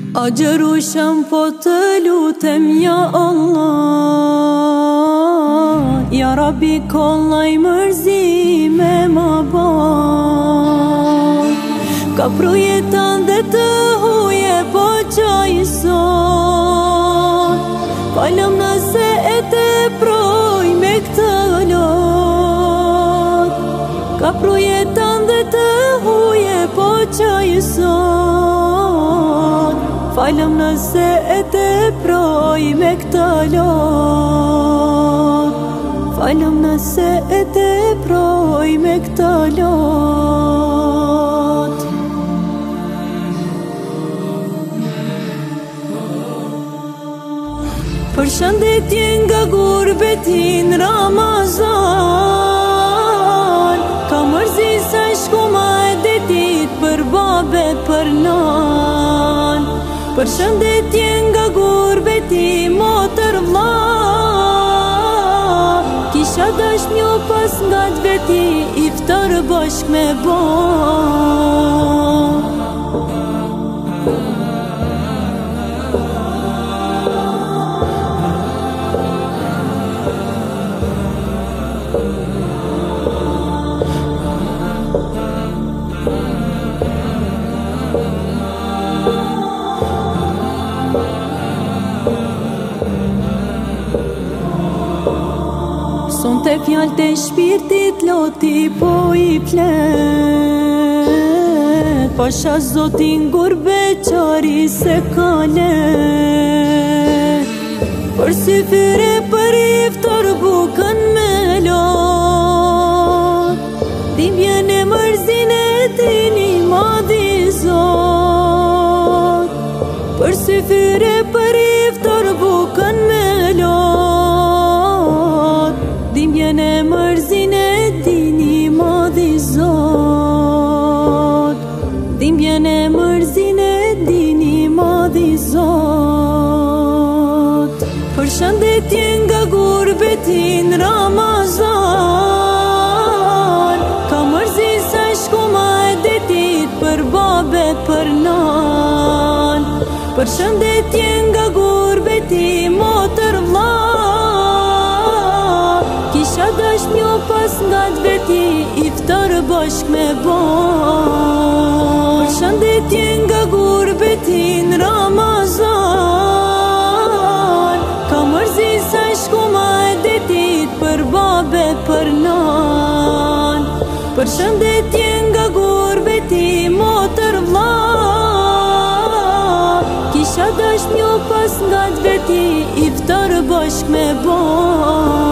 Agjerushëm po të lutem ja Allah, ja Rabbi kollaj mërzime ma ba. Ka projetan dhe të huje po qaj sot, falem nëse e të proj me këtë lot. Ka projetan dhe të huje po qaj sot, falem nëse e të proj me këtë lot. Falem nëse e të proj me këtë lot. Për shëndetje nga gurbetin Ramazan, ka mërzi sa shku ma e detit për babet për nan. Për shëndetje nga gurbeti motër vlla, kisha dash një pas nga të veti iftar bashk me bo. Son të fjallë të shpirtit loti po i flet, pasha zotin gurbe qari se kale. Për si fyre për iftar bukën me lot, tim jene mërzin e tini madhi zot. Për si fyre për iftar bukën me lot, dim jene mërzin e tini madhi zot. Dim jene mërzin e tini madhi zot. Për shëndetje nga gurbetin Ramazan, ka mërzi sa shku ma e detit për babet për nan. Për shëndetje nga gurbeti motër vlla, kisha dash një pas nga të veti iftar bashk me bo. Për shëndetje nga gurbetin Ramazan, ka mërzi sa shku ma e detit për babet për nan. Për shëndetje nga gurbeti motër vlla, kisha dash një pas nga të veti iftar bashk me bo.